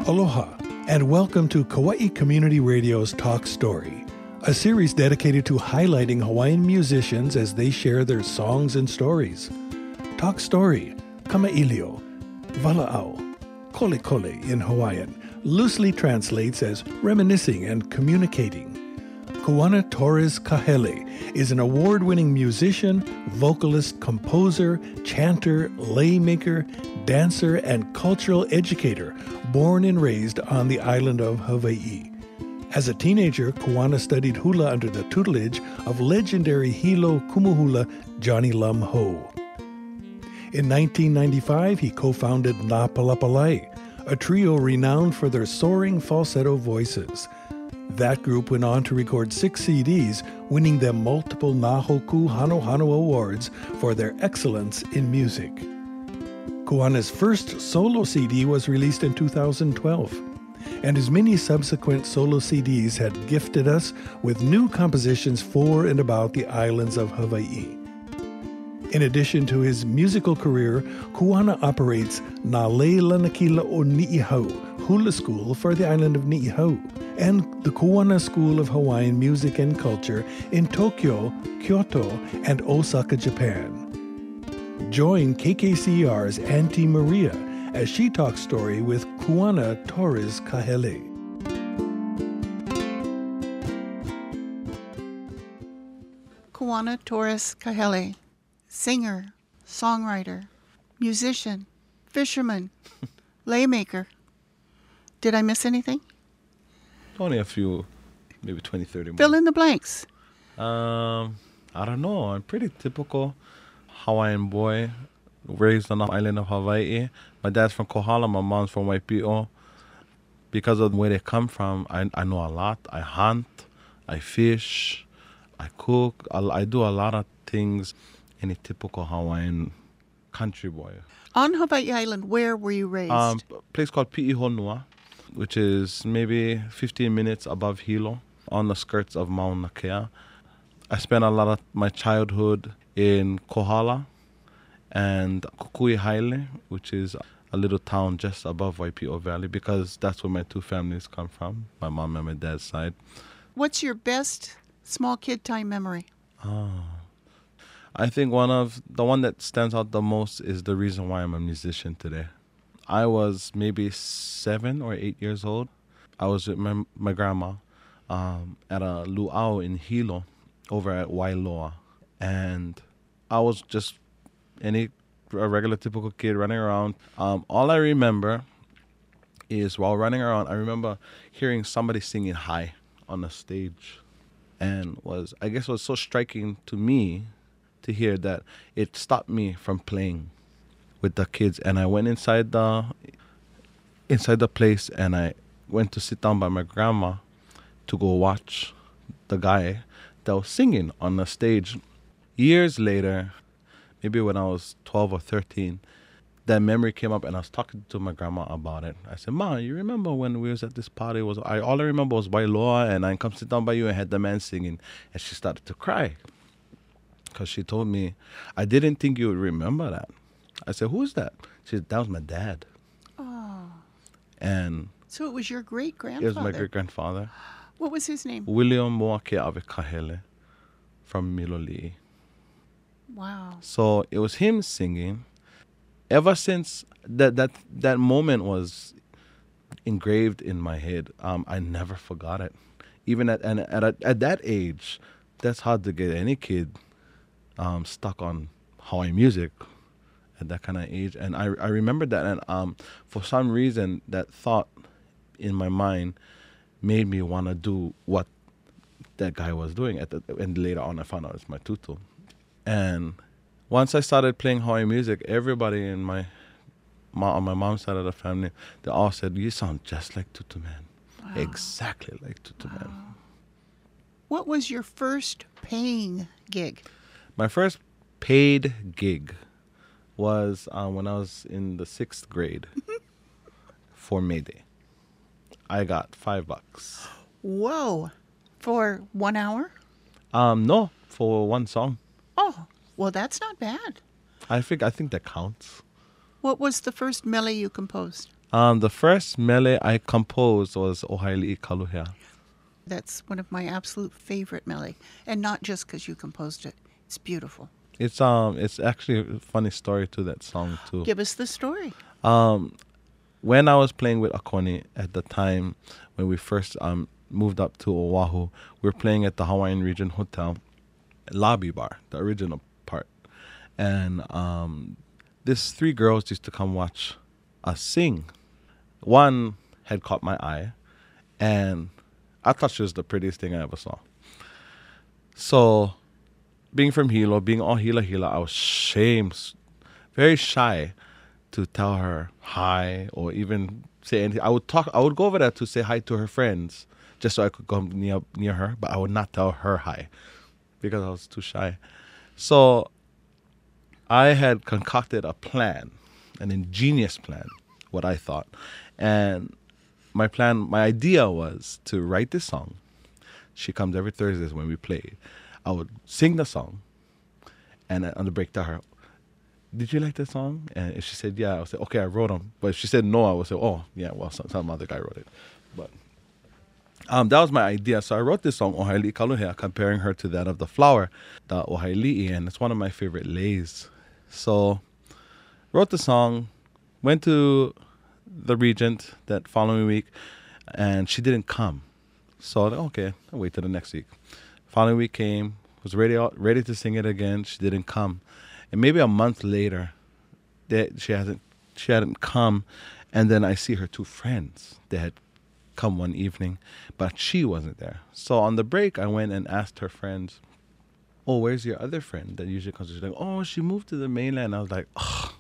Aloha, and welcome to Kauai Community Radio's Talk Story, a series dedicated to highlighting Hawaiian musicians as they share their songs and stories. Talk Story, Kamailio, Vala'au, Kole Kole in Hawaiian, loosely translates as reminiscing and communicating. Kuana Torres Kahele is an award-winning musician, vocalist, composer, chanter, laymaker, dancer, and cultural educator, born and raised on the island of Hawaii. As a teenager, Kuana studied hula under the tutelage of legendary Hilo Kumuhula Johnny Lum Ho. In 1995, he co-founded Na Palapalai, a trio renowned for their soaring falsetto voices. That group went on to record 6 CDs, winning them multiple Nahoku Hano Hano awards for their excellence in music. Kuana's first solo CD was released in 2012, and his many subsequent solo CDs had gifted us with new compositions for and about the islands of Hawaii. In addition to his musical career, Kuana operates Na Leilanakila o Ni'ihau Hula School for the island of Ni'ihau, and the Kuana School of Hawaiian Music and Culture in Tokyo, Kyoto, and Osaka, Japan. Join KKCR's Auntie Maria as she talks story with Kuana Torres Kahele. Kuana Torres Kahele, singer, songwriter, musician, fisherman, laymaker. Did I miss anything? Only a few, maybe 20, 30 more. Fill in the blanks. I don't know. I'm pretty typical Hawaiian boy, raised on the island of Hawaii. My dad's from Kohala, my mom's from Waipio. Because of where they come from, I know a lot. I hunt, I fish, I cook. I do a lot of things in a typical Hawaiian country boy. On Hawaii Island, where were you raised? A place called Pi'ihonua, which is maybe 15 minutes above Hilo, on the skirts of Mauna Kea. I spent a lot of my childhood in Kohala and Kukuihaile, which is a little town just above Waipio Valley, because that's where my two families come from, my mom and my dad's side. What's your best small kid time memory? I think the one that stands out the most is the reason why I'm a musician today. I was maybe 7 or 8 years old. I was with my grandma at a luau in Hilo over at Wailoa. And I was just a regular typical kid running around. All I remember is while running around, I remember hearing somebody singing high on the stage. And I guess it was so striking to me to hear that it stopped me from playing with the kids. And I went inside the place, and I went to sit down by my grandma to go watch the guy that was singing on the stage. Years later, maybe when I was 12 or 13, that memory came up, and I was talking to my grandma about it. I said, "Ma, you remember when we was at this party? All I remember was Wailoa, and I come sit down by you and had the man singing." And she started to cry because she told me, "I didn't think you would remember that." I said, "Who's that?" She said, "That was my dad." Oh. And So it was your great-grandfather. it was my great-grandfather. What was his name? William Moake'awe Kahele from Miloli'i. Wow. So it was him singing. Ever since that moment was engraved in my head, I never forgot it. Even at that age, that's hard to get any kid stuck on Hawaiian music at that kind of age. And I remember that, and for some reason, that thought in my mind made me want to do what that guy was doing. And later on, I found out it's my tutu. And once I started playing Hawaiian music, everybody on my mom's side of the family, they all said, "You sound just like Tutu Man." Wow. Exactly like Tutu Man. What was your first paying gig? My first paid gig was when I was in the 6th grade for May Day. I got $5. Whoa. For 1 hour? No, for one song. Oh, well, that's not bad. I think that counts. What was the first mele you composed? The first mele I composed was Ohaili'i Kaluhea. That's one of my absolute favorite mele, and not just because you composed it. It's beautiful. It's actually a funny story to that song too. Give us the story. When I was playing with Akoni at the time when we first moved up to Oahu, we were playing at the Hawaiian Region Hotel lobby bar, the original part, and these 3 girls used to come watch us sing. One had caught my eye, and I thought she was the prettiest thing I ever saw. So, being from Hilo, being all Hila, I was very shy to tell her hi or even say anything. I would go over there to say hi to her friends just so I could go near her, but I would not tell her hi because I was too shy. So I had concocted a plan, an ingenious plan, what I thought. And my idea was to write this song. She comes every Thursdays when we play. I would sing the song, and on the break tell her, did you like the song? And if she said, yeah, I would say, okay, I wrote them. But if she said no, I would say, oh, yeah, well, some other guy wrote it. But that was my idea. So I wrote this song, Ohaili'i Kaluhea, comparing her to that of the flower, the Ohaili'i, and it's one of my favorite leis. So wrote the song, went to the Regent that following week, and she didn't come. So I thought, okay, I'll wait till the next week. Following week came, was ready to sing it again. She didn't come. And maybe a month later, she hadn't come, and then I see her 2 friends. They had come one evening, but she wasn't there. So on the break, I went and asked her friends, oh, where's your other friend that usually comes? She's like, oh, she moved to the mainland. I was like, oh,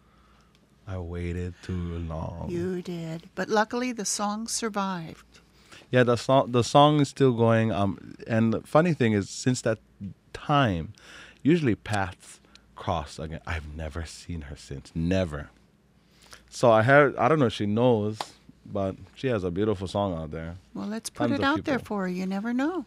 I waited too long. You did. But luckily, the song survived. Yeah, the song is still going. And the funny thing is, since that time, usually paths cross again. I've never seen her since. Never. So I don't know if she knows, but she has a beautiful song out there. Well, let's put it out there for her. You never know.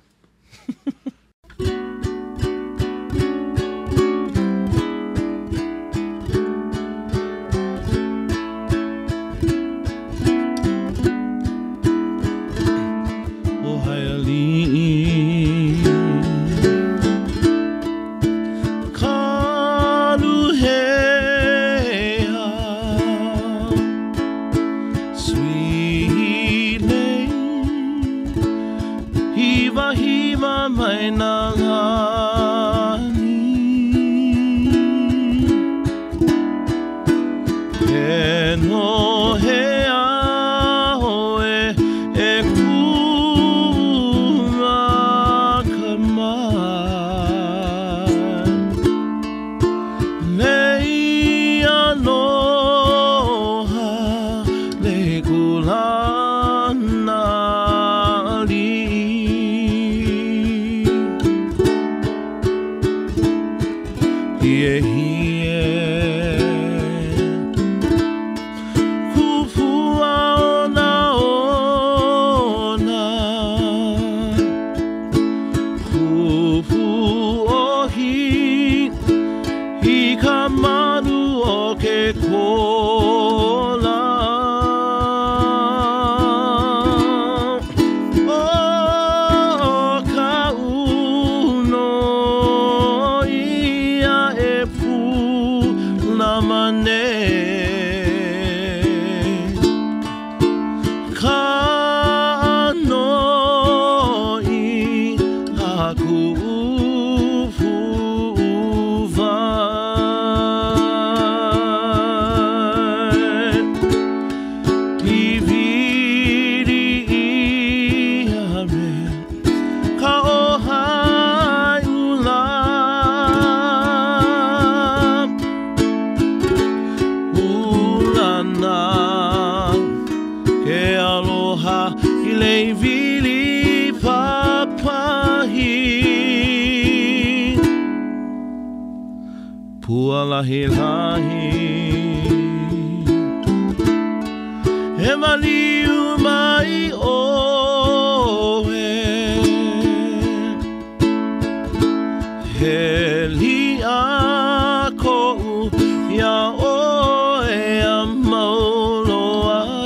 Helia ko ya o e a mauloa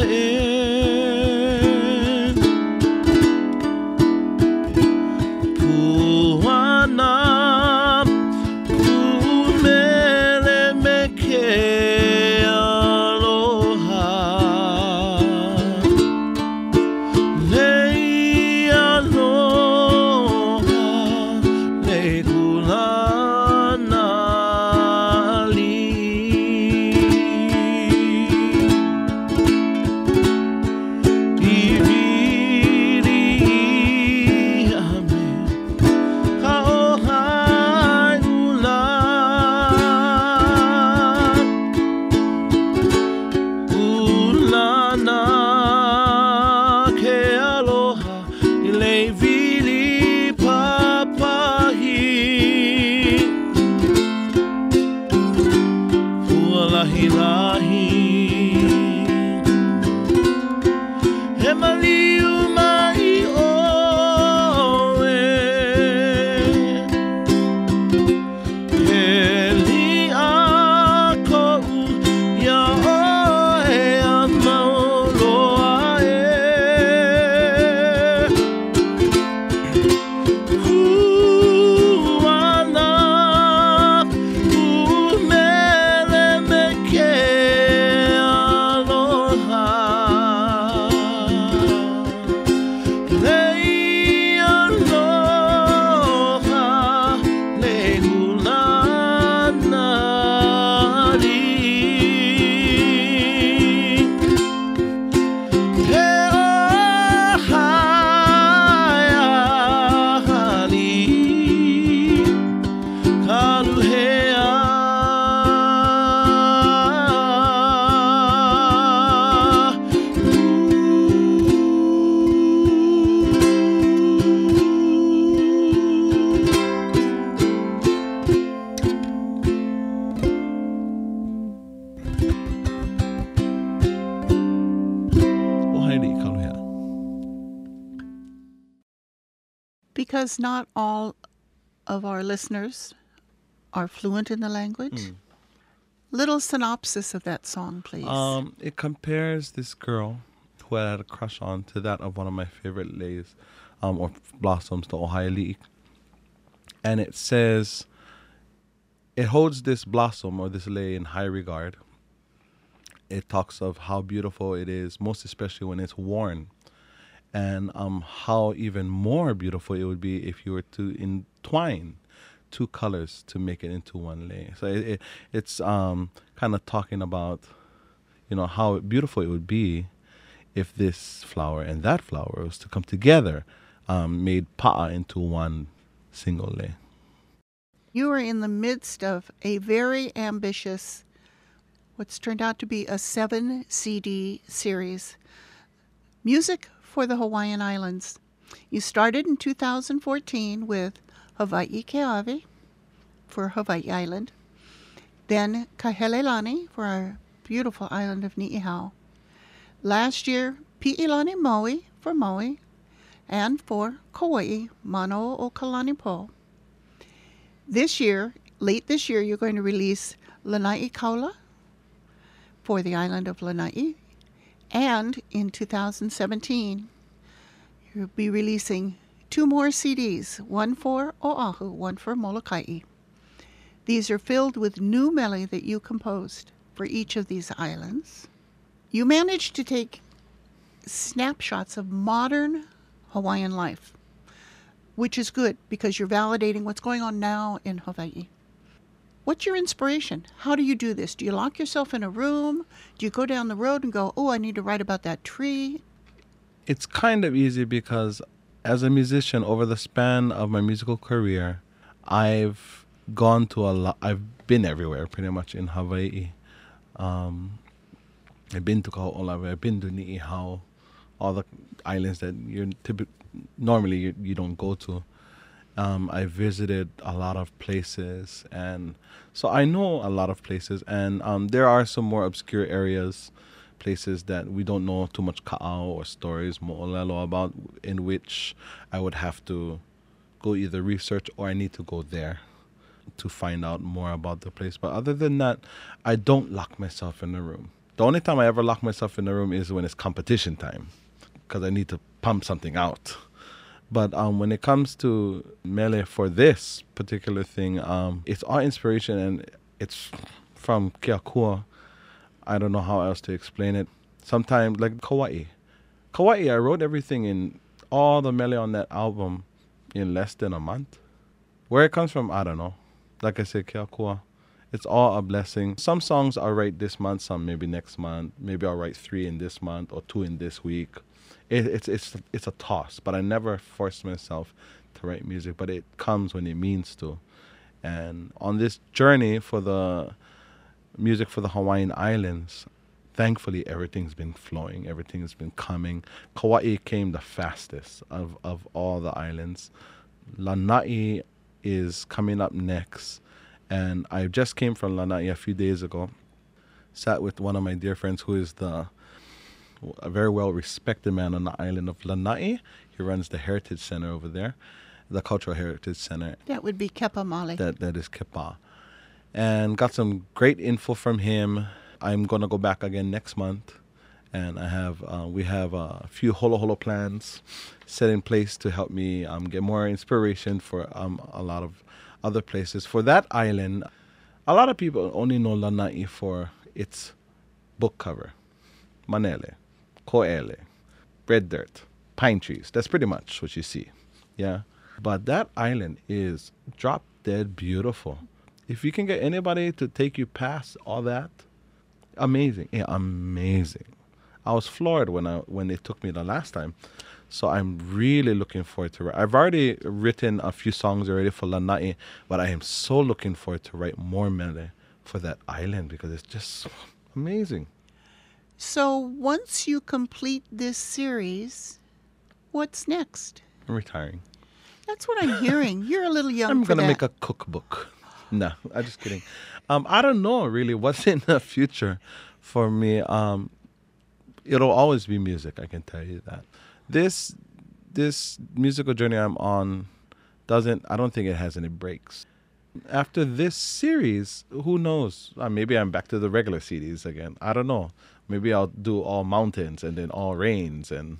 because not all of our listeners are fluent in the language, little synopsis of that song, please. It compares this girl who I had a crush on to that of one of my favorite leis, or blossoms, the Ohio. And it says, it holds this blossom or this lei in high regard. It talks of how beautiful it is, most especially when it's worn, and how even more beautiful it would be if you were to entwine two colors to make it into one lei. So it's kind of talking about, how beautiful it would be if this flower and that flower was to come together, made pa'a into one single lei. You are in the midst of a very ambitious, what's turned out to be a 7 CD series, Music for the Hawaiian Islands. You started in 2014 with Hawaii Keawe for Hawaii Island, then Kahelelani for our beautiful island of Ni'ihau. Last year, Pi'ilani Maui for Maui, and for Kauai, Mano o Kalanipo. Late this year, you're going to release Lanai Kaula for the island of Lanai. And in 2017, you'll be releasing 2 more CDs, one for Oahu, one for Molokai. These are filled with new mele that you composed for each of these islands. You managed to take snapshots of modern Hawaiian life, which is good because you're validating what's going on now in Hawaii. What's your inspiration? How do you do this? Do you lock yourself in a room? Do you go down the road and go, oh, I need to write about that tree? It's kind of easy because as a musician, over the span of my musical career, I've gone to a lot. I've been everywhere pretty much in Hawaii. I've been to Kaho'olawe, I've been to Ni'ihau, all the islands that normally you don't go to. I visited a lot of places, and so I know a lot of places, and there are some more obscure areas, places that we don't know too much ka'au or stories mo'olelo about, in which I would have to go either research or I need to go there to find out more about the place. But other than that, I don't lock myself in a room. The only time I ever lock myself in a room is when it's competition time, because I need to pump something out. But when it comes to mele for this particular thing, it's all inspiration, and it's from Keakua. I don't know how else to explain it. Sometimes, like Kauai. Kauai, I wrote everything in all the mele on that album in less than a month. Where it comes from, I don't know. Like I said, Keakua. It's all a blessing. Some songs I'll write this month, some maybe next month. Maybe I'll write 3 in this month or 2 in this week. It's a toss, but I never force myself to write music, but it comes when it means to. And on this journey for the music for the Hawaiian Islands, thankfully everything's been flowing, everything's been coming. Kauai came the fastest of all the islands. Lanai is coming up next, and I just came from Lanai a few days ago. Sat with one of my dear friends who is a very well-respected man on the island of Lanai. He runs the Heritage Center over there, the Cultural Heritage Center. That would be Kepa Mali. That is Kepa. And got some great info from him. I'm going to go back again next month. And we have a few holo holo plans set in place to help me get more inspiration for a lot of other places. For that island, a lot of people only know Lanai for its book cover. Manele, Ko'ele, red dirt, pine trees. That's pretty much what you see. Yeah. But that island is drop dead beautiful. If you can get anybody to take you past all that, amazing. Yeah, amazing. I was floored when they took me the last time. So I'm really looking forward to it. I've already written a few songs already for Lanai, but I am so looking forward to write more mele for that island because it's just amazing. So once you complete this series, what's next? I'm retiring. That's what I'm hearing. You're a little young I'm for going to that. make a cookbook. No, I'm just kidding. I don't know really what's in the future for me. It'll always be music, I can tell you that. This musical journey I'm on I don't think it has any breaks. After this series, who knows? Maybe I'm back to the regular CDs again. I don't know. Maybe I'll do all mountains and then all rains. And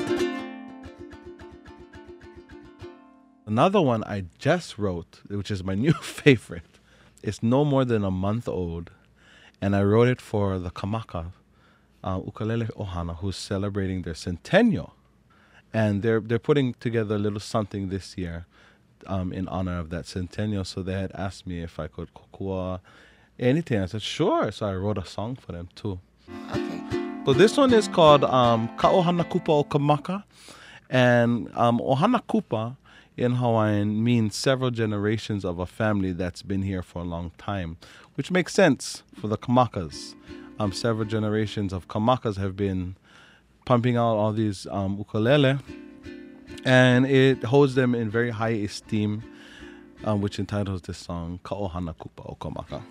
another one I just wrote, which is my new favorite. It's no more than a month old, and I wrote it for the Kamaka Ukulele Ohana, who's celebrating their centennial, and they're putting together a little something this year. In honor of that centennial, so they had asked me if I could kokua anything. I said sure, so I wrote a song for them too. Okay. So this one is called Ka'ohana Kupa o Kamaka, and Ohana Kupa in Hawaiian means several generations of a family that's been here for a long time, which makes sense for the Kamakas. Several generations of Kamakas have been pumping out all these ukulele, and it holds them in very high esteem, which entitles this song Ka'ohana Kupa o Kamaka.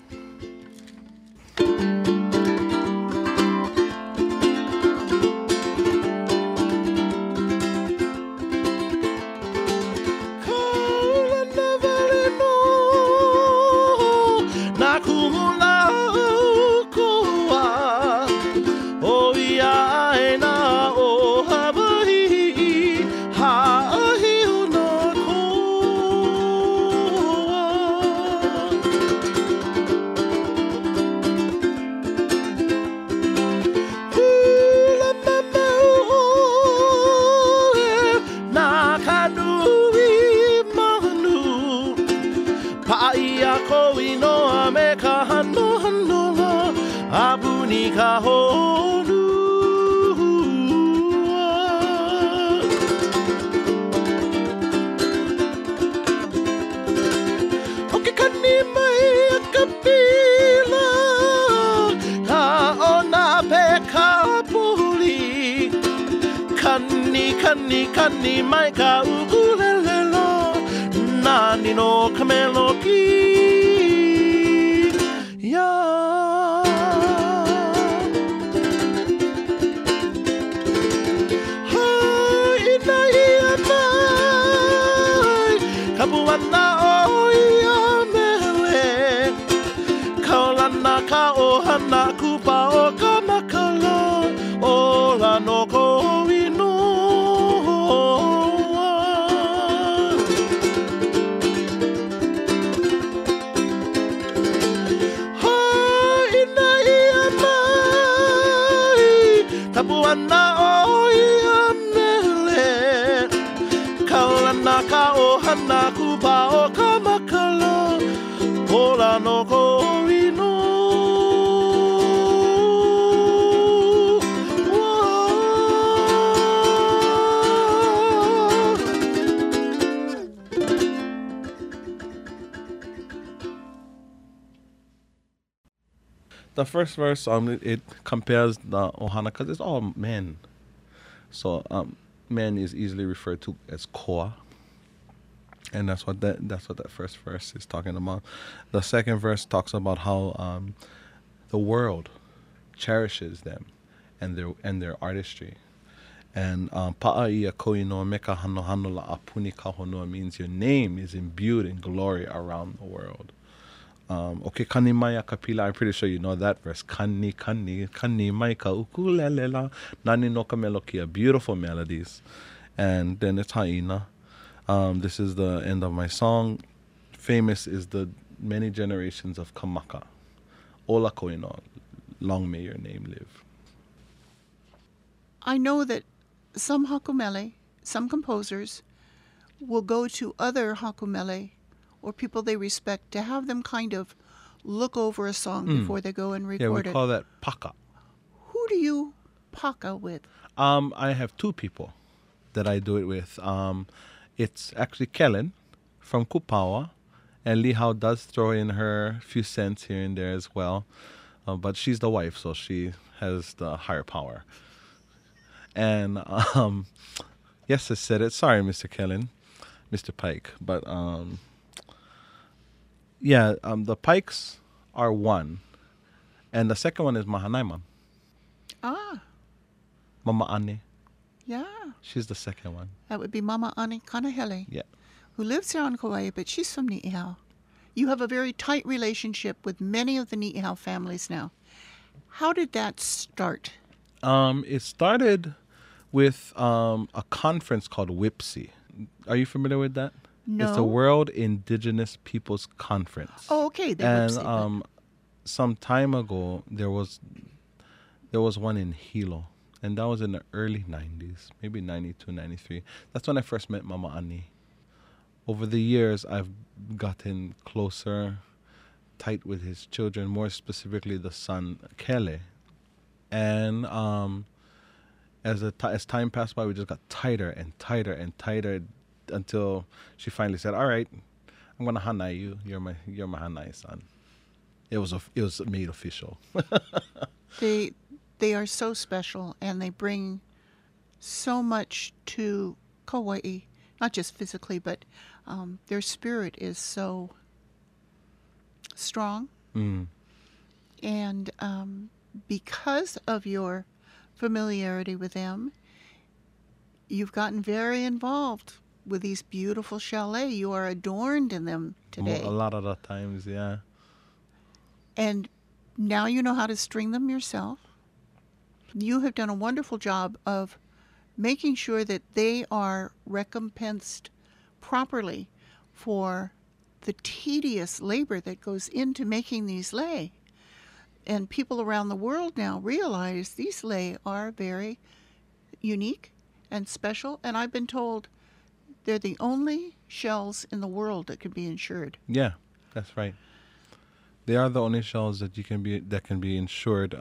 Kani mai ka ukulelelo nani no kameloki ya hai nai mai kabuana o ya mele kaulana ka ohana kupa o kamakala ola no ko ino. Tabuana o ia mele kaulana ka ohana kupa o kamakala ola no ko ino. The first verse, it compares the ohana because it's all men. So men is easily referred to as koa, and that's what that first verse is talking about. The second verse talks about how the world cherishes them and their artistry. And pa'aia koinoa meka hano hano la apuni kahonoa means your name is imbued in glory around the world. Okay, kani mai a kapila, I'm pretty sure you know that verse. Kani mai ka ukulelela, nani no ka melokia, beautiful melodies. And then it's haina. This is the end of my song. Famous is the many generations of Kamaka. Ola koino, long may your name live. I know that some hakumele, some composers, will go to other hakumele or people they respect to have them kind of look over a song before they go and record it. Yeah, we call that paka. Who do you paka with? I have two people that I do it with. It's actually Kellen from Kupawa, and Lihao does throw in her few cents here and there as well. But she's the wife, so she has the higher power. And yes, I said it. Sorry, Mr. Kellen, Mr. Pike. But the Pikes are one, and the second one is Mahanaimam. Ah, Mama Ane. yeah. She's the second one. That would be Mama Ani Kanahele. Yeah. who lives here on Kauai, but she's from Ni'ihau. You have a very tight relationship with many of the Ni'ihau families now. How did that start? It started with a conference called WIPSI. Are you familiar with that? No. It's the World Indigenous Peoples Conference. Oh, okay. They And would say that. some time ago, there was one in Hilo, and that was in the early 90s, maybe 92, 93. That's when I first met Mama Ani. Over the years, I've gotten closer, tight with his children, more specifically the son, Kele. And as time passed by, we just got tighter and tighter and tighter until she finally said, "All right, I'm gonna hanai you. You're my hanai son." It was made official. They are so special, and they bring so much to Kauai, not just physically, but their spirit is so strong. Mm. And because of your familiarity with them, you've gotten very involved with these beautiful chalets. You are adorned in them today. A lot of the times, yeah. And now you know how to string them yourself. You have done a wonderful job of making sure that they are recompensed properly for the tedious labor that goes into making these lei. And people around the world now realize these lei are very unique and special. And I've been told they're the only shells in the world that can be insured. Yeah, that's right. They are the only shells that can be insured.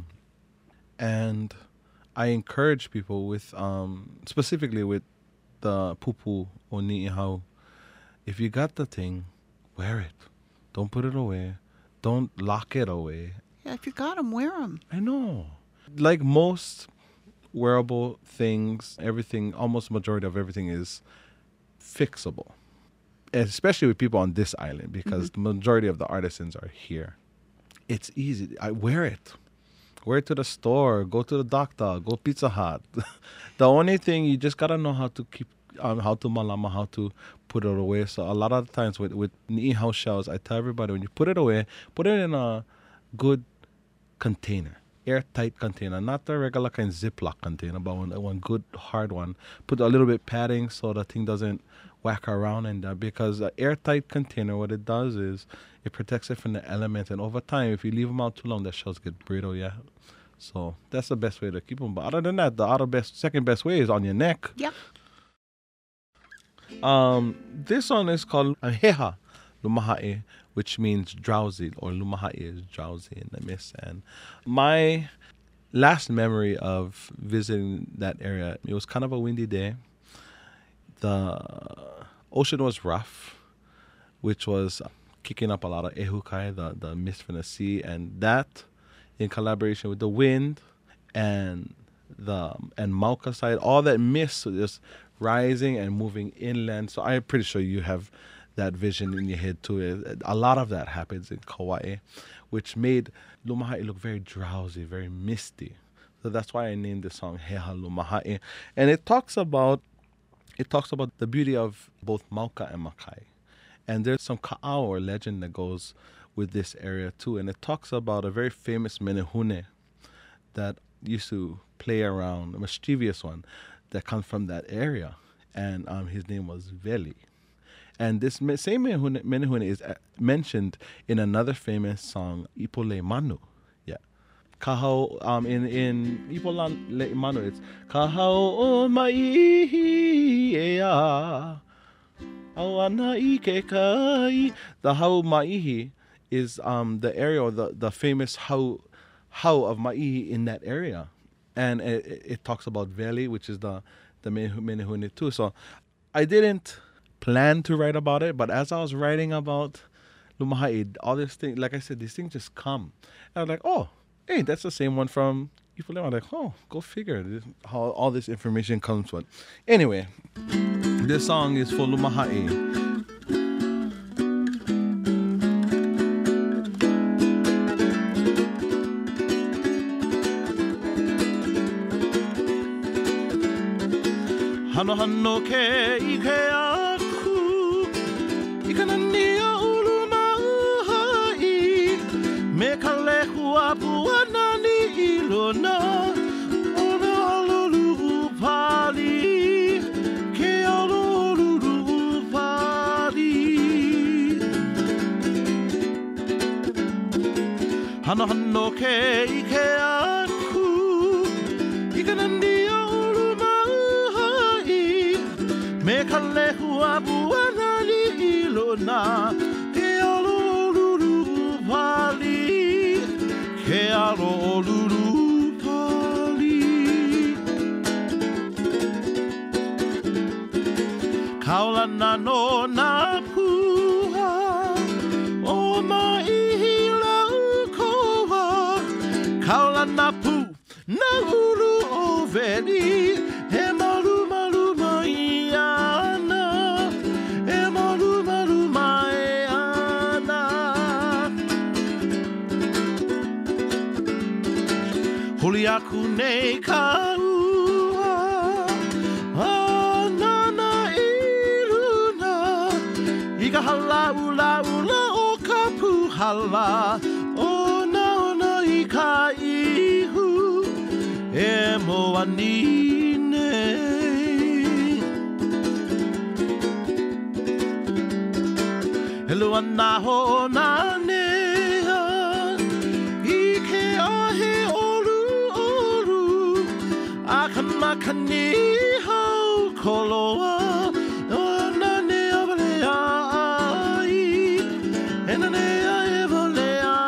And I encourage people with specifically with the pupu or ni'ihau, if you got the thing, wear it. Don't put it away. Don't lock it away. Yeah, if you got them, wear them. I know. Like most wearable things, everything, almost majority of everything is fixable. Especially with people on this island, because the majority of the artisans are here. It's easy. I wear it. Wear it to the store. Go to the doctor. Go Pizza Hut. The only thing, you just gotta know how to keep, how to malama, how to put it away. So a lot of the times with ni'ihau shells, I tell everybody, when you put it away, put it in a good container, airtight container, not the regular kind of Ziploc container, but one good hard one. Put a little bit padding so the thing doesn't whack around in there, because an airtight container, what it does is it protects it from the elements, and over time, if you leave them out too long, the shells get brittle. Yeah, so that's the best way to keep them. But other than that, the second best way is on your neck. Yep. This one is called Heha Lumaha'e, which means drowsy, or Lumaha'e is drowsy in the mist. And my last memory of visiting that area, it was kind of a windy day. The ocean was rough, which was kicking up a lot of ehukai, the mist from the sea, and that, in collaboration with the wind and Mauka side, all that mist just rising and moving inland. So I'm pretty sure you have that vision in your head too. A lot of that happens in Kauai, which made Lumaha'e look very drowsy, very misty. So that's why I named the song Heha Lumaha'e. And it talks about the beauty of both Mauka and Makai. And there's some ka'au or legend that goes with this area too. And it talks about a very famous menehune that used to play around, a mischievous one that comes from that area. And his name was Veli. And this same menehune is mentioned in another famous song, Ipole Manu. Yeah. Kahau, in Ipole Manu, it's Kahau o maihi ea. The hau maihi is the area, or the famous hau of maihi in that area. And it talks about Veli, which is the menehune too. So I didn't plan to write about it, but as I was writing about Lumaha'e, all this thing, like I said, these things just come. And I was like, oh, hey, that's the same one from Ipole. I'm like, oh, go figure how all this information comes from. Anyway, this song is for Lumaha'e. Hano hano ke ike aku ike aku ika nani olu mai me ka lehu abu anani ilona ke alo lulu pali ke alo lulu pali kaula na no na puha o mai kaula na pu na ulu o veni e malu malu mai ana e malu malu mai ana huli aku nei ka ua anana iluna i ka hala ula ula o ka puhala o na i ka ihu e moa nine Helu ana ho na nea i ke ahe olu olu a ka makani hau koloa o na nea vale ai e na nea e vale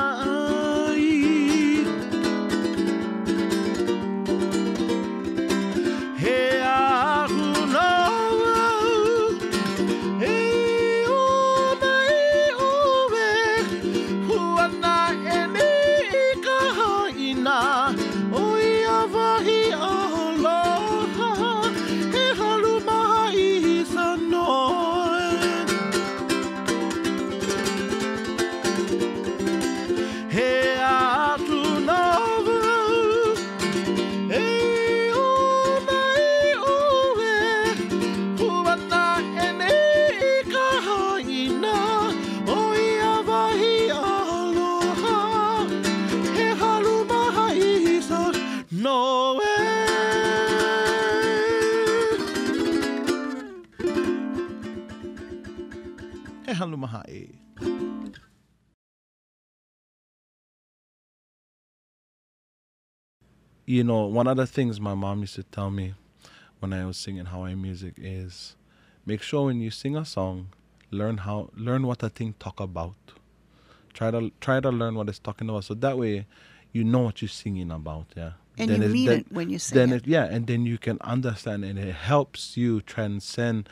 You know, one of the things my mom used to tell me when I was singing Hawaiian music is make sure when you sing a song, learn what the thing talk about. Try to learn what it's talking about, so that way you know what you're singing about. Yeah, and then you mean it when you sing it. Yeah, and then you can understand, and it helps you transcend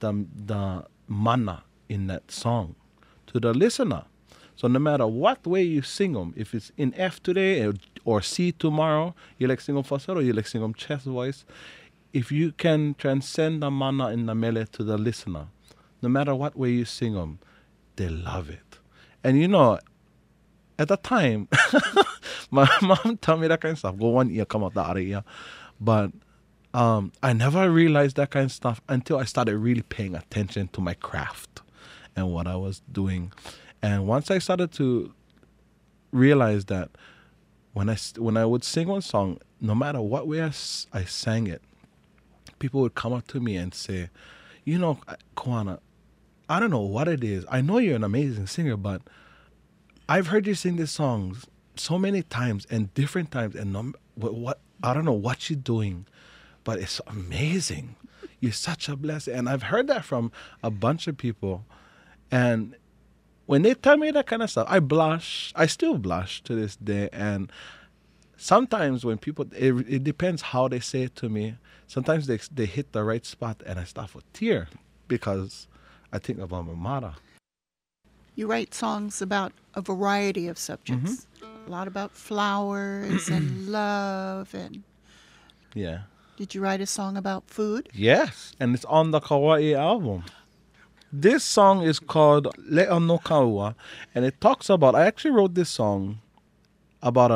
the mana in that song to the listener. So no matter what way you sing them, if it's in F today or C tomorrow, you like sing them falsetto, you like sing them chest voice, if you can transcend the mana in the mele to the listener, no matter what way you sing them, they love it. And you know, at the time, my mom told me that kind of stuff. Go one ear, come out the other ear. But I never realized that kind of stuff until I started really paying attention to my craft and what I was doing. And once I started to realize that when I would sing one song, no matter what way I sang it, people would come up to me and say, you know, Koana, I don't know what it is. I know you're an amazing singer, but I've heard you sing these songs so many times and different times, and what I don't know what you're doing, but it's amazing. You're such a blessing. And I've heard that from a bunch of people. And when they tell me that kind of stuff, I blush. I still blush to this day. And sometimes when people, it depends how they say it to me. Sometimes they hit the right spot and I start to tear because I think about my mother. You write songs about a variety of subjects. A lot about flowers and love. And yeah. Did you write a song about food? Yes, and it's on the Kauai album. This song is called Le'a no Kaua, and it talks about, I actually wrote this song about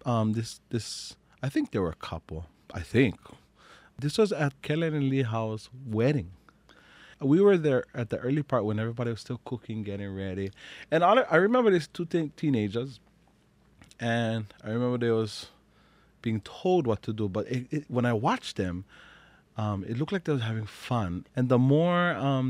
this I think they were a couple, I think. This was at Kellen and Lee Howe's wedding. We were there at the early part when everybody was still cooking, getting ready. And I remember these two teenagers, and I remember they was being told what to do. But when I watched them, it looked like they was having fun. And the more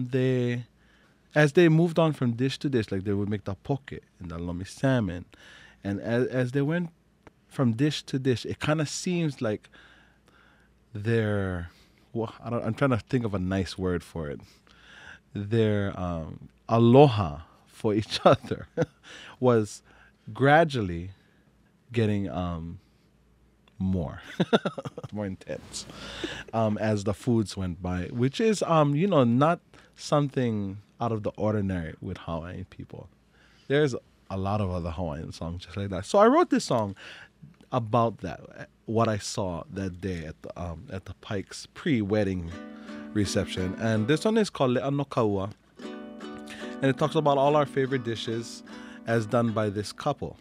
as they moved on from dish to dish, like they would make the poke and the lomi salmon. And as they went from dish to dish, it kind of seems like they're, well, I'm trying to think of a nice word for it. Their aloha for each other was gradually getting more more intense as the foods went by, which is not something out of the ordinary with Hawaiian people. There's a lot of other Hawaiian songs just like that. So I wrote this song about that, what I saw that day at the Pikes pre-wedding reception. And this one is called Le'a no Kaua, and it talks about all our favorite dishes as done by this couple.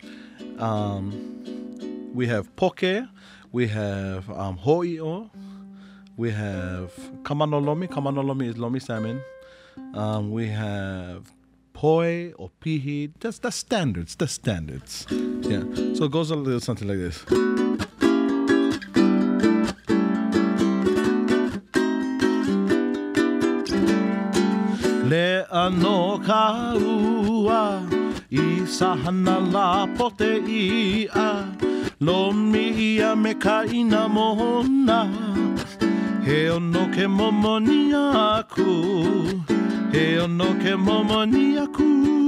We have poke, we have ho'i'o, we have kamanolomi. Kamanolomi is lomi salmon. We have poi or pihi. That's the standards. Yeah. So it goes a little something like this. Le'a no kaua I sahana la pote ia lomi ia me ka ina mohona he ono ke momoni aku he ono ke momoni aku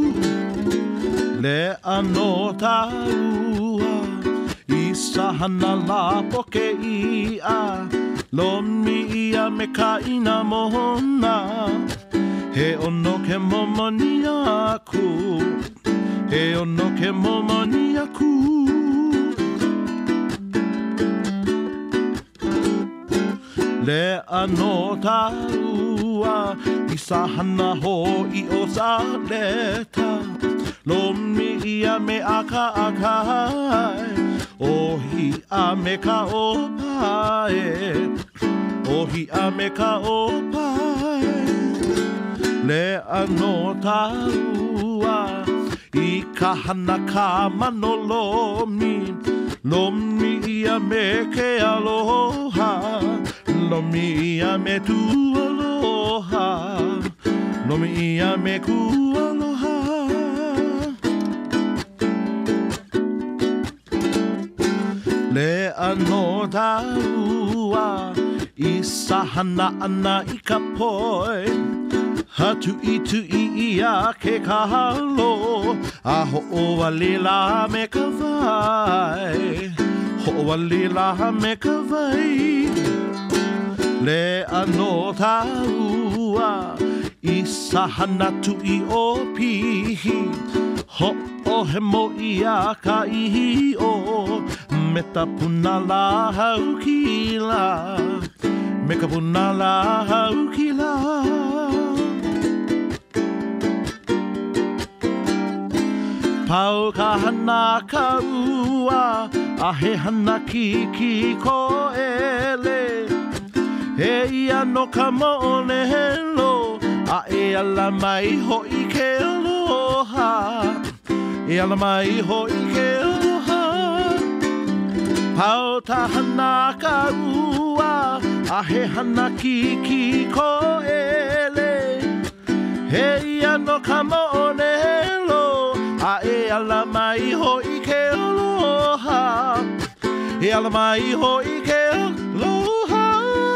Le'a no taua I sahana la poke ia lomi ia me ka ina mohona he ono ke momoni aku he ono ke momoni aku Le'a no taua I sahana ho'i o sa leta lomi ia me aka ohi a me ka opae ohi a me ka opae Le'a no taua I ka hana ka manolomi lomi ia me ke aloha lomi ia me tu aloha lomi ia me ku aloha Le'a no taua I sahana ana I ka poi Hatu I ia ke kahalo A ho'oa lila me ka vai Ho'oa lila me ka vai Le'a no taua I sahana tu'i o pihi Ho'o he mo ia ka ihi o Me ta puna la haukila Me ka puna la haukila Pau ka hana ka ua A he hana ki ko ele He ia no ka mo'one helo A e ala mai ho'i ke aloha E ala mai ho'i ke aloha Pau ta hana ka ua A he hana ki ko ele He ia no ka mo'one helo A e ala mai ho'i ke aloha E ala mai ho'i ke aloha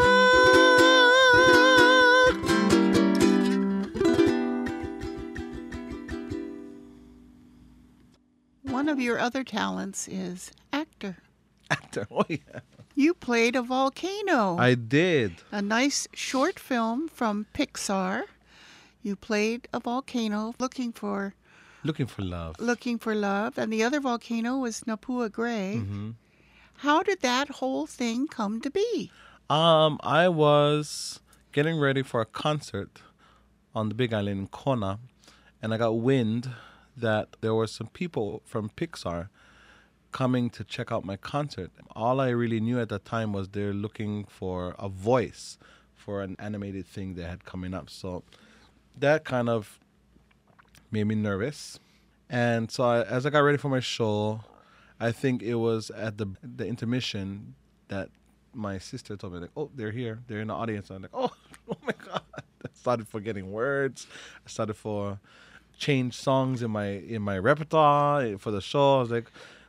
One of your other talents is actor. Actor, oh yeah. You played a volcano. I did. A nice short film from Pixar. You played a volcano looking for love. And the other volcano was Napua Gray. Mm-hmm. How did that whole thing come to be? I was getting ready for a concert on the Big Island in Kona, and I got wind that there were some people from Pixar coming to check out my concert. All I really knew at the time was they're looking for a voice for an animated thing they had coming up. So that kind of made me nervous. And so as I got ready for my show, I think it was at the intermission that my sister told me, like, oh, they're here. They're in the audience. I'm like, oh my God. I started forgetting words. I started change songs in my repertoire for the show. I was like,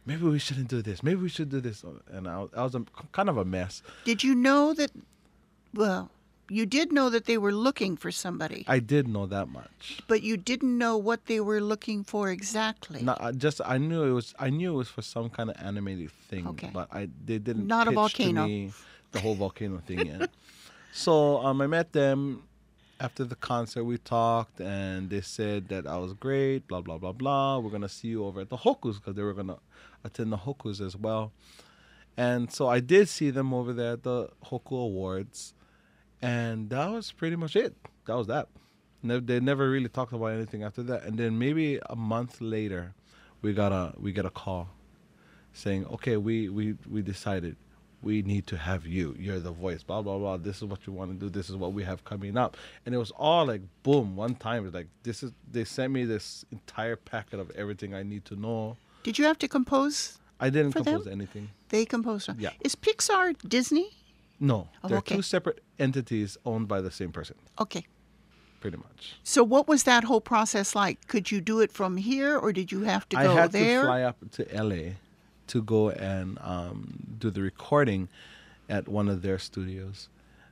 maybe we shouldn't do this. Maybe we should do this. And I was kind of a mess. Did you know that, well, you did know that they were looking for somebody, I did know that much. but you didn't know what they were looking for exactly. Not I knew it was for some kind of animated thing, Okay. but they didn't Not a pitch volcano. to me the whole volcano thing yet. So I met them after the concert. We talked, and they said that I was great. Blah blah blah blah. We're gonna see you over at the Hokus because they were gonna attend the Hokus as well. And so I did see them over there at the Hoku Awards, and that was pretty much it. That was that. They never really talked about anything after that. And then maybe a month later, we got a call saying, okay, we decided we need to have you. You're the voice. Blah blah blah. This is what you want to do. This is what we have coming up. And it was all like boom, one time. It's like this is. They sent me this entire packet of everything I need to know. Did you have to compose? I didn't For compose them? anything. They composed them. Yeah. Is Pixar Disney? No, Oh, they're okay. two separate entities owned by the same person, Okay. pretty much. So what was that whole process like? Could you do it from here, or did you have to I go had there? to fly up to LA to go and do the recording at one of their studios.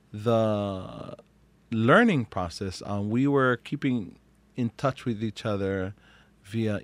The learning process, we were keeping in touch with each other via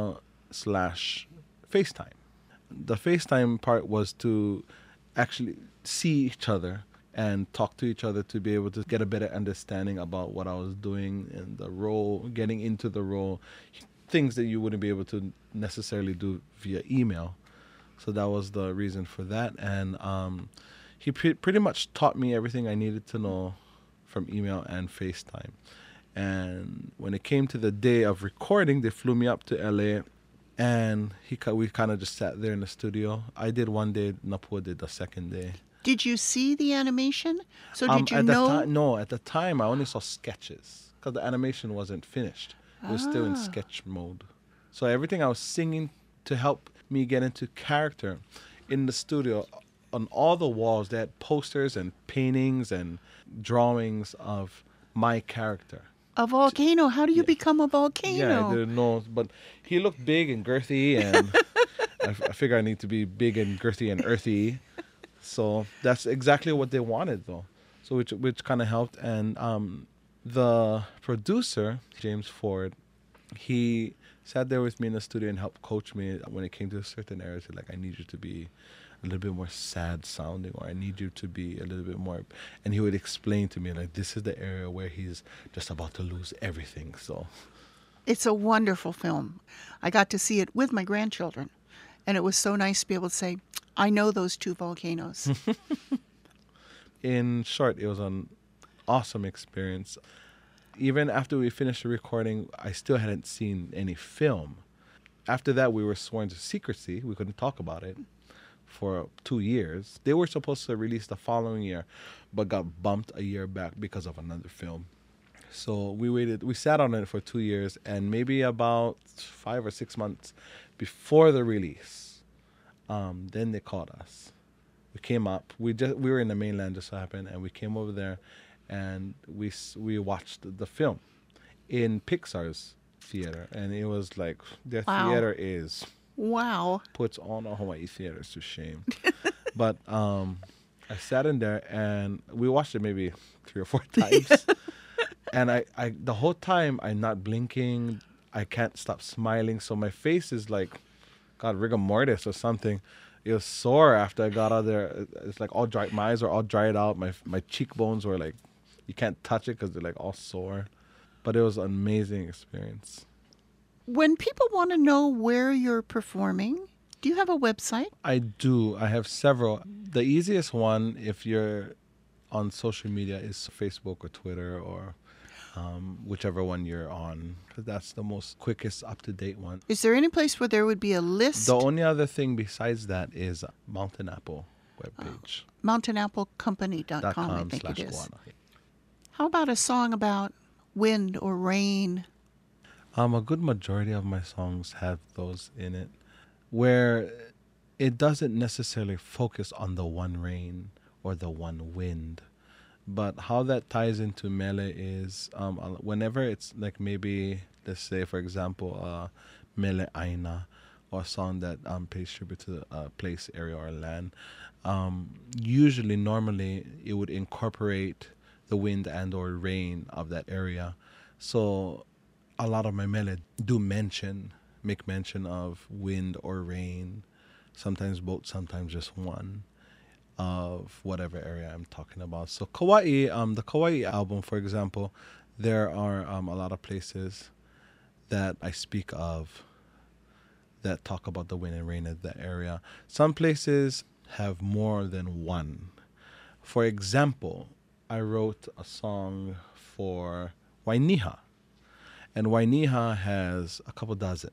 email/FaceTime. The FaceTime part was to actually see each other and talk to each other to be able to get a better understanding about what I was doing and the role, getting into the role, things that you wouldn't be able to necessarily do via email. So that was the reason for that. And he pretty much taught me everything I needed to know from email and FaceTime. And when it came to the day of recording, they flew me up to LA, and we kind of just sat there in the studio. I did one day, Napua did the second day. Did you see the animation? So did you At know? no, at the time I only saw sketches because the animation wasn't finished. It was still in sketch mode. So everything I was singing to help me get into character in the studio, on all the walls, they had posters and paintings and drawings of my character. A volcano. How do you become a volcano? Yeah, I didn't know, but he looked big and girthy, and I figure I need to be big and girthy and earthy. So that's exactly what they wanted, though. So which kind of helped. And the producer, James Ford, he sat there with me in the studio and helped coach me when it came to certain areas. Like, I need you to be a little bit more sad sounding, or I need you to be a little bit more. And he would explain to me, like, this is the area where he's just about to lose everything. So It's a wonderful film. I got to see it with my grandchildren, and it was so nice to be able to say, I know those two volcanoes. in short, it was an awesome experience. Even after we finished the recording, I still hadn't seen any film. After that, we were sworn to secrecy. We couldn't talk about it for 2 years. They were supposed to release the following year, but got bumped a year back because of another film. So we sat on it for 2 years, and maybe about 5 or 6 months before the release, then they called us. We came up. We were in the mainland, just so happened, and we came over there, and we watched the film in Pixar's theater, and it was like their Wow. theater puts on our Hawaii theaters to shame. But I sat in there, and we watched it maybe 3 or 4 times. And I the whole time I'm not blinking. I can't stop smiling. So my face is like, God, rigor mortis or something. It was sore after I got out of there. It's like all dry. My eyes were all dried out. My cheekbones were like, you can't touch it because they're like all sore. But it was an amazing experience. When people want to know where you're performing, do you have a website? I do. I have several. The easiest one, if you're on social media, is Facebook or Twitter or whichever one you're on. 'Cause that's the most quickest, up-to-date one. Is there any place where there would be a list? The only other thing besides that is Mountain Apple webpage. MountainAppleCompany.com, I think it is. .com/Guana. How about a song about wind or rain? A good majority of my songs have those in it, where it doesn't necessarily focus on the one rain or the one wind. But how that ties into mele is whenever it's like maybe, let's say, for example, mele aina, or a song that pays tribute to a place, area, or land, usually, normally, it would incorporate the wind and or rain of that area. So a lot of my melody do make mention of wind or rain, sometimes both, sometimes just one, of whatever area I'm talking about. So Kauai, the Kauai album, for example, there are a lot of places that I speak of that talk about the wind and rain of that area. Some places have more than one. For example, I wrote a song for Wainiha, and Wainiha has a couple dozen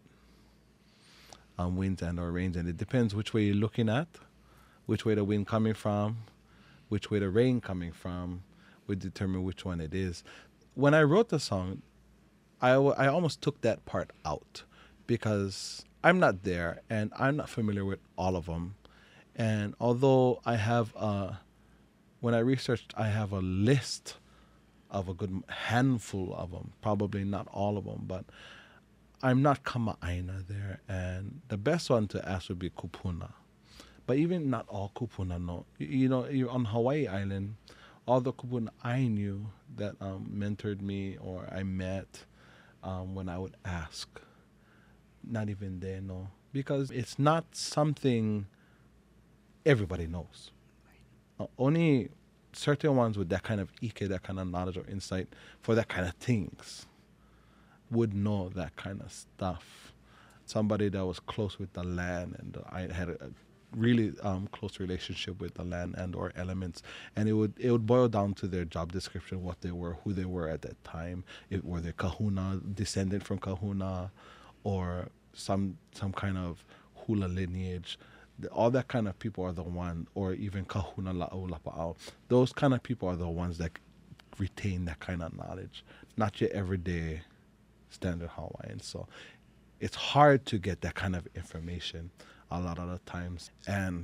winds and or rains, and it depends which way you're looking at, which way the wind coming from, which way the rain coming from, would determine which one it is. When I wrote the song, I almost took that part out because I'm not there and I'm not familiar with all of them. And although I have when I researched, I have a list of a good handful of them, probably not all of them, but I'm not Kama'aina there. And the best one to ask would be Kupuna. But even not all Kupuna, no. You know, you're on Hawaii Island, all the Kupuna I knew that mentored me or I met when I would ask, not even they know. Because it's not something everybody knows. Only certain ones with that kind of ike, that kind of knowledge or insight for that kind of things would know that kind of stuff. Somebody that was close with the land, and I had a really close relationship with the land and or elements, and it would boil down to their job description, what they were, who they were at that time. Were they kahuna, descendant from kahuna, or some kind of hula lineage. All that kind of people are the one, or even kahuna la'au lapa'au. Those kind of people are the ones that retain that kind of knowledge, not your everyday standard Hawaiian. So it's hard to get that kind of information a lot of the times. And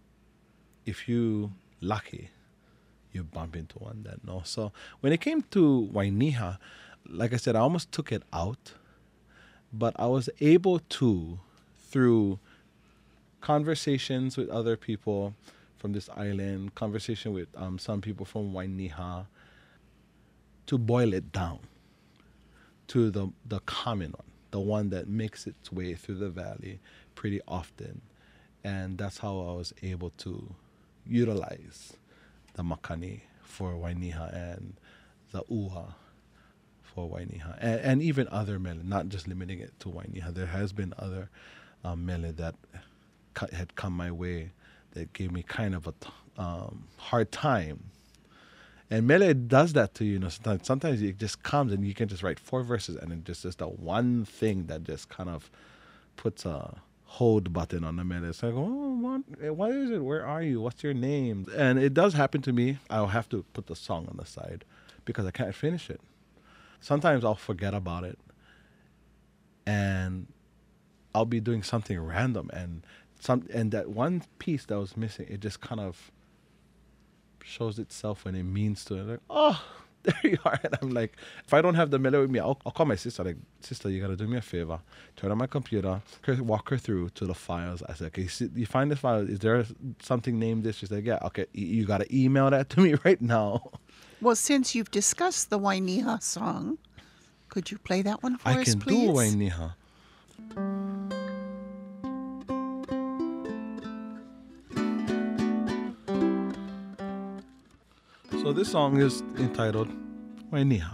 if you lucky, you bump into one that knows. So when it came to Wainiha, like I said, I almost took it out, but I was able to, through conversations with other people from this island, conversation with some people from Wainiha, to boil it down to the common one, the one that makes its way through the valley pretty often. And that's how I was able to utilize the makani for Wainiha and the uha for Wainiha, and even other mele, not just limiting it to Wainiha. There has been other mele that had come my way that gave me kind of a hard time. And mele does that to you, sometimes it just comes and you can just write 4 verses and it just is the one thing that just kind of puts a hold button on the mele. It's like, oh, what is it? Where are you? What's your name? And it does happen to me. I'll have to put the song on the side because I can't finish it. Sometimes I'll forget about it and I'll be doing something random and that one piece that was missing, it just kind of shows itself when it means to. Like, oh, there you are. And I'm like, if I don't have the melody with me, I'll call my sister. Like, sister, you gotta do me a favor. Turn on my computer, walk her through to the files. I said, okay, you find this file. Is there something named this? She's like, yeah. Okay, you gotta email that to me right now. Well, since you've discussed the Wainiha song, could you play that one for us, please? I can do Wainiha. So this song is entitled Wainiha.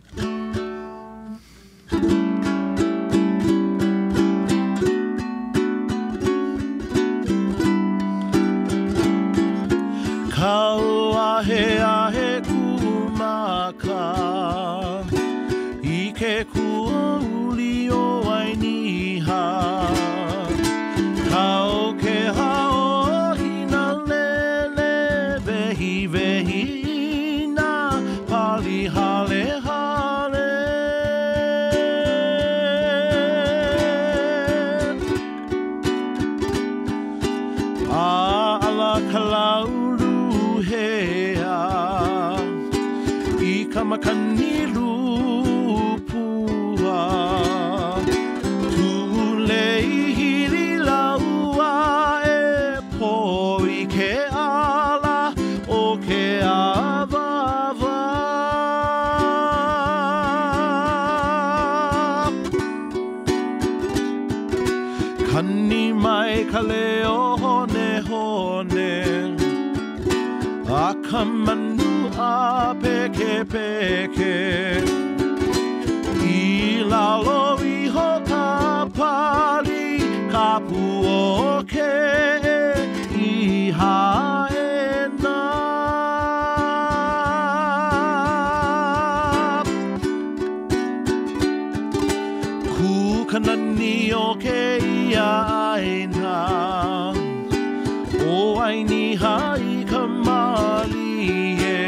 Kauahe kumaka ike kuoli o Wainiha kau ke hao hina lele vehi vehi hale hale ala kalauru hea I kamakanilu pua tule hiri avava. Kani mai ka leo hone hone, a ka manu a peke peke, I lalo iho ka pali ka puoke I haena. Kukanani o ke ia aina, o aini hai ka mali e,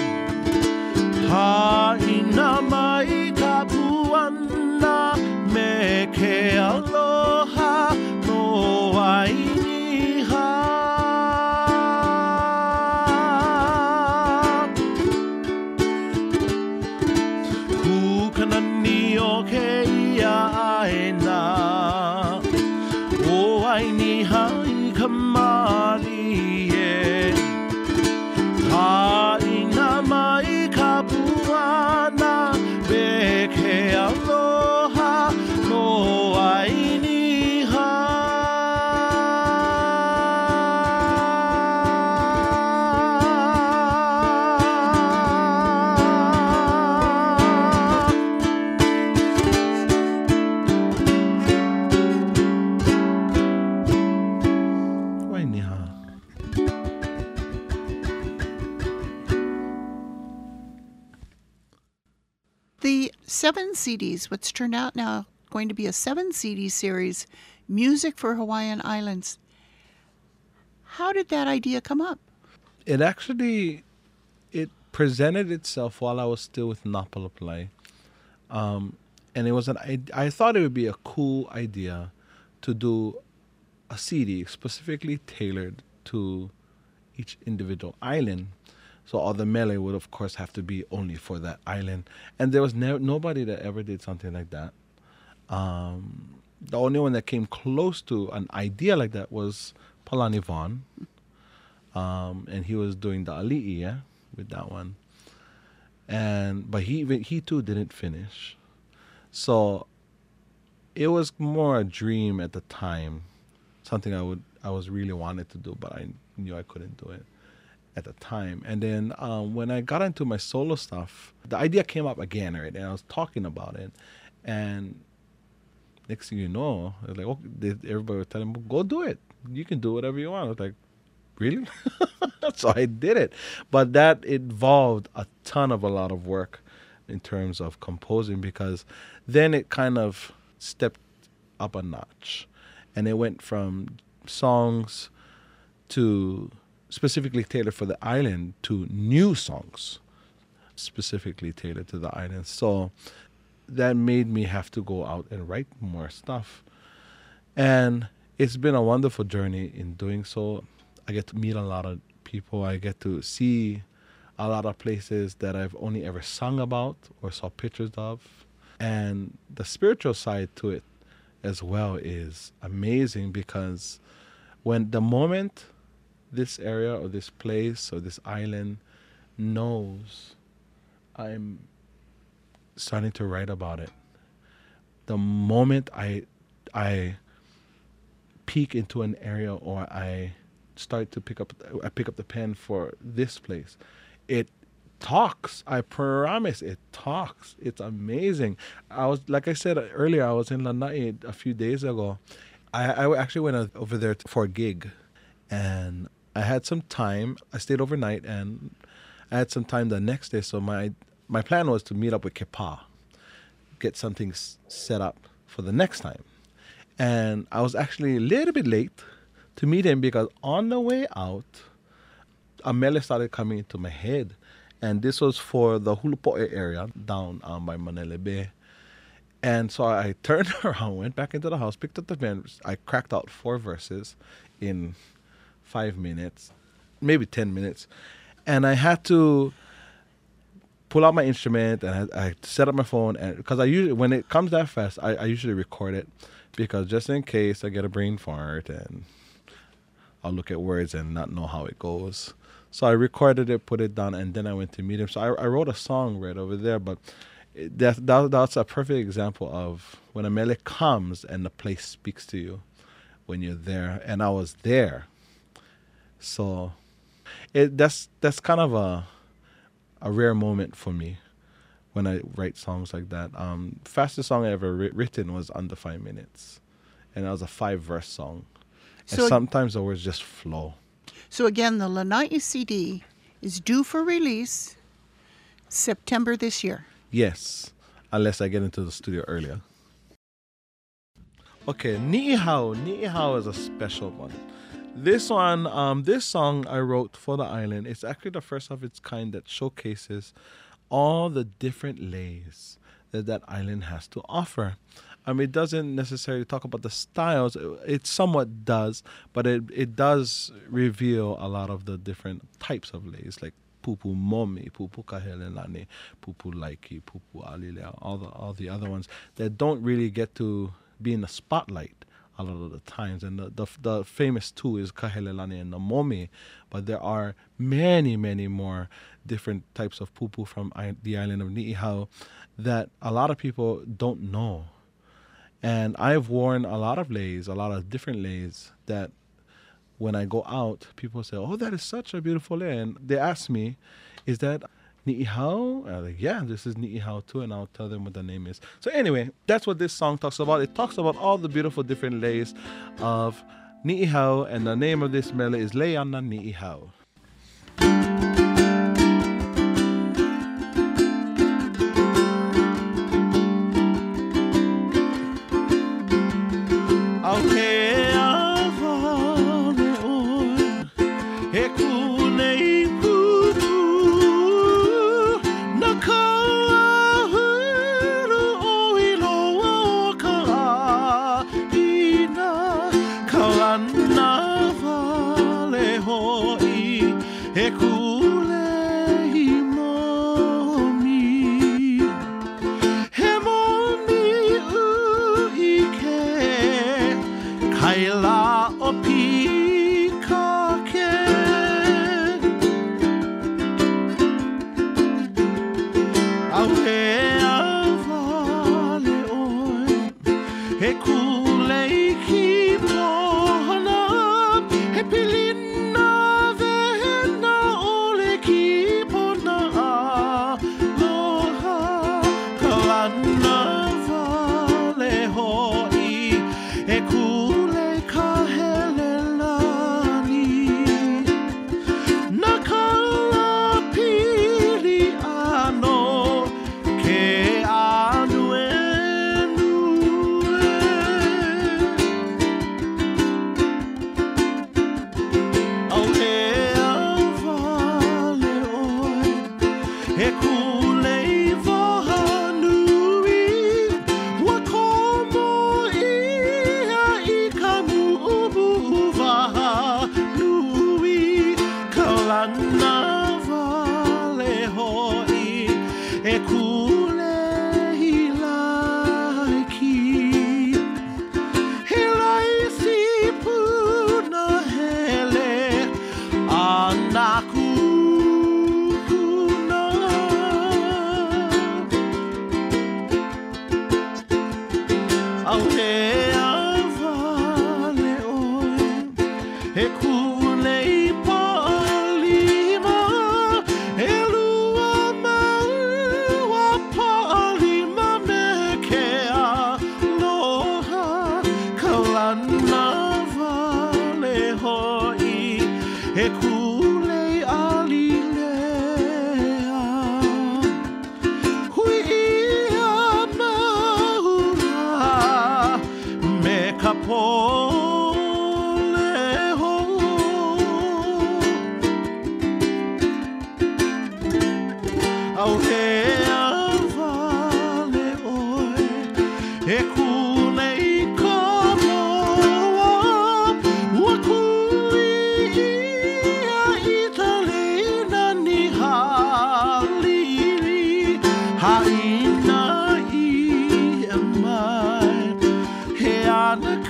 haina mai ka puana me ke aloha no aini ha. Kukanani o ke ia aina, o aini hai ka mali e, haina mai ka puana me ke aloha no aini ha. Aini ha. The 7 CDs, what's turned out now going to be a 7 CD series, Music for Hawaiian Islands. How did that idea come up? It actually, it presented itself while I was still with Napalaplai. And it was I thought it would be a cool idea to do a CD specifically tailored to each individual island. So all the mele would, of course, have to be only for that island. And there was nobody that ever did something like that. The only one that came close to an idea like that was Palani Vaughn. And he was doing the ali'i, yeah, with that one. But he too didn't finish. So it was more a dream at the time, something I was really wanted to do, but I knew I couldn't do it at the time. And then when I got into my solo stuff, the idea came up again, right? And I was talking about it, and next thing you know, I was like, oh, everybody was telling me, go do it. You can do whatever you want. I was like, really? So I did it. But that involved a lot of work in terms of composing, because then it kind of stepped up a notch. And it went from songs to specifically tailored for the island to new songs specifically tailored to the island. So that made me have to go out and write more stuff. And it's been a wonderful journey in doing so. I get to meet a lot of people. I get to see a lot of places that I've only ever sung about or saw pictures of. And the spiritual side to it as well is amazing, because when the moment this area or this place or this island knows I'm starting to write about it, the moment I peek into an area or I start to pick up the pen for this place, it talks. I promise, it talks. It's amazing. Like I said earlier, I was in Lanai a few days ago. I actually went over there for a gig, and I had some time. I stayed overnight, and I had some time the next day. So my plan was to meet up with Kepa, get something set up for the next time. And I was actually a little bit late to meet him, because on the way out, a mele started coming into my head. And this was for the Hulupo'e area down by Manele Bay. And so I turned around, went back into the house, picked up the pen. I cracked out 4 verses in 5 minutes, maybe 10 minutes. And I had to pull out my instrument, and I set up my phone. And because I usually, when it comes that fast, I usually record it, because just in case I get a brain fart and I'll look at words and not know how it goes. So I recorded it, put it down, and then I went to meet him. So I wrote a song right over there, but that's a perfect example of when a mele comes and the place speaks to you when you're there. And I was there. So that's kind of a rare moment for me when I write songs like that. Fastest song I ever written was under 5 minutes. And that was a 5-verse song. And sometimes the words just flow. So again, the Lanai CD is due for release September this year. Yes, unless I get into the studio earlier. Okay, Ni'ihau. Ni'ihau is a special one. This one, this song I wrote for the island. It's actually the first of its kind that showcases all the different lays that island has to offer. It doesn't necessarily talk about the styles. It somewhat does, but it does reveal a lot of the different types of lays, like Pupu Momi, Pupu Kahelelani, Pupu Laiki, Pupu Alilea, all the other ones that don't really get to be in the spotlight a lot of the times. And the famous two is Kahelelani and the Momi, but there are many, many more different types of Pupu from the island of Ni'ihau that a lot of people don't know. And I've worn a lot of lays, a lot of different lays that when I go out, people say, oh, that is such a beautiful lay. And they ask me, is that Ni'ihau? I'm like, yeah, this is Ni'ihau too. And I'll tell them what the name is. So anyway, that's what this song talks about. It talks about all the beautiful different lays of Ni'ihau. And the name of this mele is Leana Ni'ihau.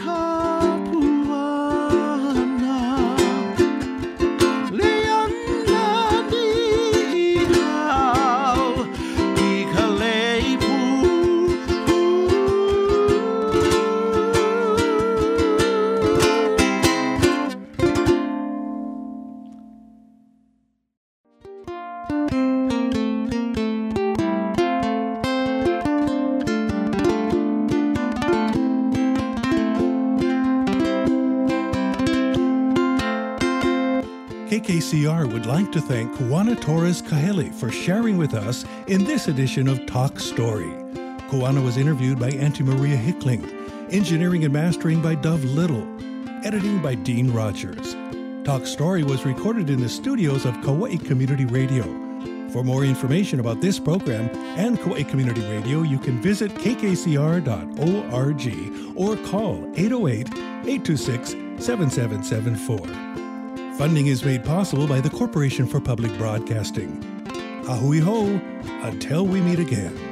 Leon KKCR would like to thank Kuana Torres Kahele for sharing with us in this edition of Talk Story. Kuana was interviewed by Auntie Maria Hickling, engineering and mastering by Dove Little, editing by Dean Rogers. Talk Story was recorded in the studios of Kauai Community Radio. For more information about this program and Kauai Community Radio, you can visit kkcr.org or call 808-826-7774. Funding is made possible by the Corporation for Public Broadcasting. Ahui ho, until we meet again.